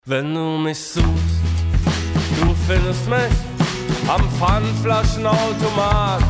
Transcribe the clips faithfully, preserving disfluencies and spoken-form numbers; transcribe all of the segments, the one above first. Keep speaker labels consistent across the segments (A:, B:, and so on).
A: Wenn du mich suchst, du findest mich am Pfandflaschenautomat.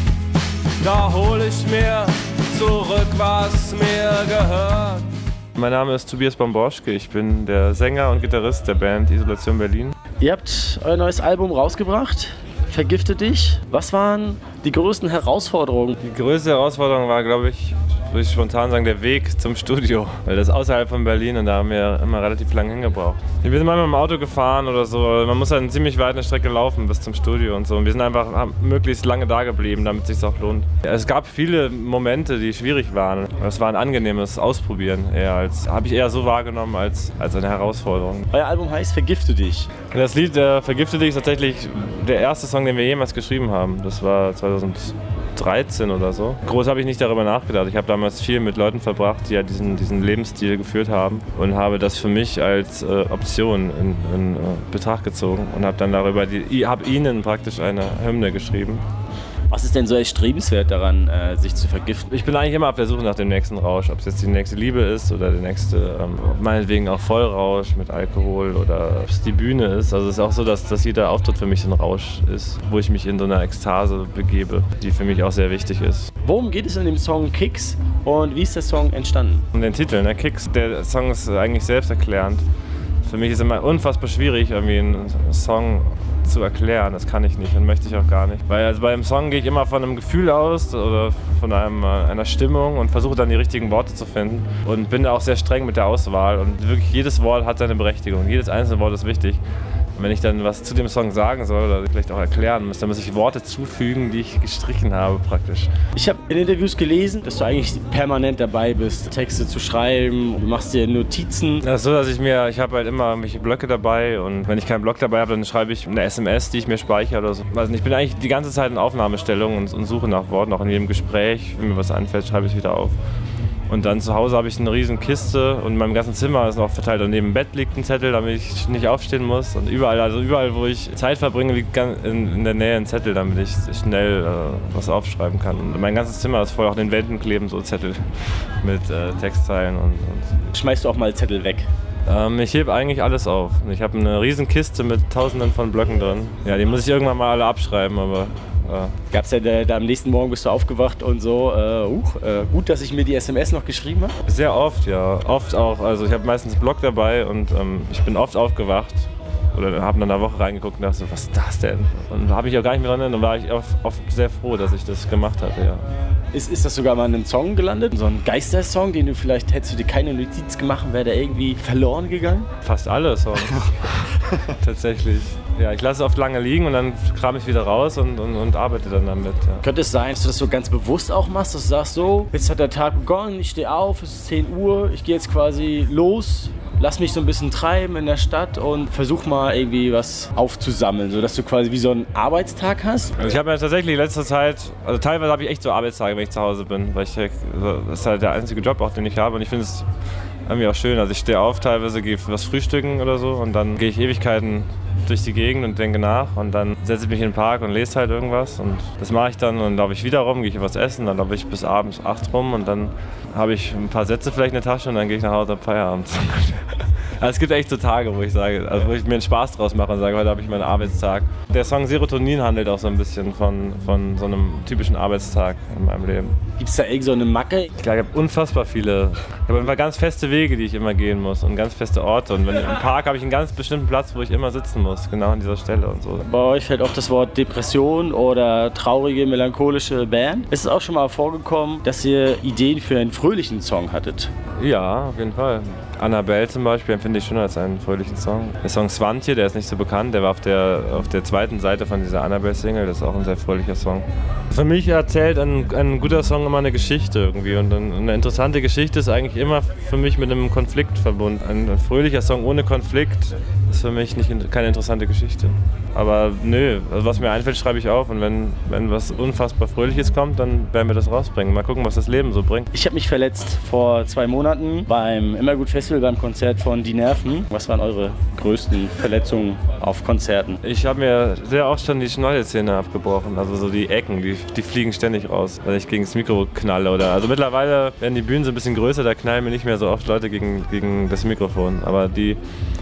A: Da hol ich mir zurück, was mir gehört.
B: Mein Name ist Tobias Bomborschke, ich bin der Sänger und Gitarrist der Band Isolation Berlin.
C: Ihr habt euer neues Album rausgebracht, Vergifte dich. Was waren die größten Herausforderungen?
B: Die größte Herausforderung war, glaube ich, würde ich spontan sagen, der Weg zum Studio. Weil das ist außerhalb von Berlin und da haben wir immer relativ lange hingebraucht. Wir sind manchmal im Auto gefahren oder so. Man muss dann ziemlich weit eine Strecke laufen bis zum Studio und so. Und wir sind einfach möglichst lange da geblieben, damit es sich auch lohnt. Es gab viele Momente, die schwierig waren. Es war ein angenehmes Ausprobieren eher. Als habe ich eher so wahrgenommen als, als eine Herausforderung.
C: Euer Album heißt Vergifte dich.
B: Das Lied äh, Vergifte dich ist tatsächlich der erste Song, den wir jemals geschrieben haben. Das war zweitausenddreizehn oder so. Groß habe ich nicht darüber nachgedacht. Ich habe damals viel mit Leuten verbracht, die ja diesen, diesen Lebensstil geführt haben und habe das für mich als äh, Option in, in äh, Betracht gezogen und habe dann darüber, die, habe ihnen praktisch eine Hymne geschrieben.
C: Was ist denn so erstrebenswert daran, äh, sich zu vergiften?
B: Ich bin eigentlich immer auf der Suche nach dem nächsten Rausch, ob es jetzt die nächste Liebe ist oder der nächste, ähm, meinetwegen auch Vollrausch mit Alkohol oder ob es die Bühne ist. Also es ist auch so, dass, dass jeder Auftritt für mich ein Rausch ist, wo ich mich in so einer Ekstase begebe, die für mich auch sehr wichtig ist.
C: Worum geht es in dem Song Kicks und wie ist der Song entstanden?
B: Um den Titel, ne? Kicks, der Song ist eigentlich selbsterklärend. Für mich ist es immer unfassbar schwierig, irgendwie einen Song zu erklären. Das kann ich nicht und möchte ich auch gar nicht. Weil also bei einem Song gehe ich immer von einem Gefühl aus oder von einem, einer Stimmung und versuche dann die richtigen Worte zu finden. Und bin da auch sehr streng mit der Auswahl. Und wirklich jedes Wort hat seine Berechtigung. Jedes einzelne Wort ist wichtig. Und wenn ich dann was zu dem Song sagen soll oder vielleicht auch erklären muss, dann muss ich Worte zufügen, die ich gestrichen habe praktisch.
C: Ich habe in Interviews gelesen, dass du eigentlich permanent dabei bist, Texte zu schreiben. Du machst dir Notizen.
B: Das ist so, dass ich mir, ich habe halt immer irgendwelche Blöcke dabei und wenn ich keinen Block dabei habe, dann schreibe ich eine S M S, die ich mir speichere oder so. Also ich bin eigentlich die ganze Zeit in Aufnahmestellung und, und suche nach Worten, auch in jedem Gespräch. Wenn mir was einfällt, schreibe ich es wieder auf. Und dann zu Hause habe ich eine riesen Kiste und in meinem ganzen Zimmer ist noch verteilt. Und neben dem Bett liegt ein Zettel, damit ich nicht aufstehen muss. Und überall, also überall, wo ich Zeit verbringe, liegt in, in der Nähe ein Zettel, damit ich schnell äh, was aufschreiben kann. Und mein ganzes Zimmer ist voll, auch den Wänden kleben so Zettel mit äh, Textzeilen. Und, und.
C: Schmeißt du auch mal Zettel weg?
B: Ähm, ich hebe eigentlich alles auf. Ich habe eine riesen Kiste mit tausenden von Blöcken drin. Ja, die muss ich irgendwann mal alle abschreiben, aber... Ja.
C: Gab es ja da, da am nächsten Morgen bist du aufgewacht und so, äh, uh, äh, gut, dass ich mir die S M S noch geschrieben habe?
B: Sehr oft, ja. Oft auch. Also ich habe meistens einen Blog dabei und ähm, ich bin oft aufgewacht oder habe nach einer Woche reingeguckt und dachte so, was ist das denn? Und da habe ich auch gar nicht mehr dran erinnert und war ich oft, oft sehr froh, dass ich das gemacht hatte, ja.
C: Ist, ist das sogar mal in einem Song gelandet? So ein Geistersong, den du vielleicht, hättest du dir keine Notiz gemacht, wäre der irgendwie verloren gegangen?
B: Fast alle Songs. Tatsächlich. Ja, ich lasse es oft lange liegen und dann kram ich wieder raus und, und, und arbeite dann damit. Ja.
C: Könnte es sein, dass du das so ganz bewusst auch machst, dass du sagst, so, jetzt hat der Tag begonnen, ich stehe auf, es ist zehn Uhr, ich gehe jetzt quasi los, lass mich so ein bisschen treiben in der Stadt und versuch mal irgendwie was aufzusammeln, sodass du quasi wie so einen Arbeitstag hast?
B: Also ich habe ja tatsächlich in letzter Zeit, also teilweise habe ich echt so Arbeitstage, wenn ich zu Hause bin, weil ich, das ist halt der einzige Job auch, den ich habe und ich finde es irgendwie auch schön. Also ich stehe auf, teilweise gehe was frühstücken oder so und dann gehe ich Ewigkeiten durch die Gegend und denke nach und dann setze ich mich in den Park und lese halt irgendwas und das mache ich dann und dann laufe ich wieder rum, gehe ich was essen, dann laufe ich bis abends acht rum und dann habe ich ein paar Sätze vielleicht in der Tasche und dann gehe ich nach Hause am Feierabend. Also es gibt echt so Tage, wo ich sage, also wo ich mir einen Spaß draus mache und sage, heute habe ich meinen Arbeitstag. Der Song Serotonin handelt auch so ein bisschen von, von so einem typischen Arbeitstag in meinem Leben.
C: Gibt es da irgend so eine Macke?
B: Ich glaube, ich habe unfassbar viele, ich habe einfach ganz feste Wege, die ich immer gehen muss und ganz feste Orte. Und wenn, im Park habe ich einen ganz bestimmten Platz, wo ich immer sitzen muss, genau an dieser Stelle und so.
C: Bei euch fällt auch das Wort Depression oder traurige, melancholische Band. Ist es auch schon mal vorgekommen, dass ihr Ideen für einen fröhlichen Song hattet?
B: Ja, auf jeden Fall. Annabelle zum Beispiel empfinde ich schon als einen fröhlichen Song. Der Song Swantje, der ist nicht so bekannt, der war auf der, auf der zweiten Seite von dieser Annabelle-Single, das ist auch ein sehr fröhlicher Song. Für mich erzählt ein, ein guter Song immer eine Geschichte irgendwie und eine interessante Geschichte ist eigentlich immer für mich mit einem Konflikt verbunden. Ein fröhlicher Song ohne Konflikt ist für mich nicht, keine interessante Geschichte. Aber nö, also was mir einfällt, schreibe ich auf und wenn, wenn was unfassbar Fröhliches kommt, dann werden wir das rausbringen. Mal gucken, was das Leben so bringt.
C: Ich habe mich verletzt vor zwei Monaten beim Immergut Festival, beim Konzert von Die Nerven. Was waren eure größten Verletzungen auf Konzerten?
B: Ich habe mir sehr oft schon die Schneidezähne abgebrochen, also so die Ecken, die, die fliegen ständig raus, weil ich gegen das Mikro knalle. Oder, also mittlerweile werden die Bühnen so ein bisschen größer, da knallen mir nicht mehr so oft Leute gegen, gegen das Mikrofon. Aber die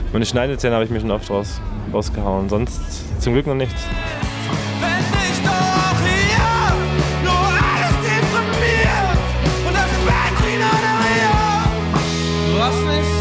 B: Meine Schneidezähne habe ich mir schon oft raus, rausgehauen, sonst zum Glück noch nichts.
A: Wenn ich doch hier nur alles deprimiert und das Bett wieder regiert, was nicht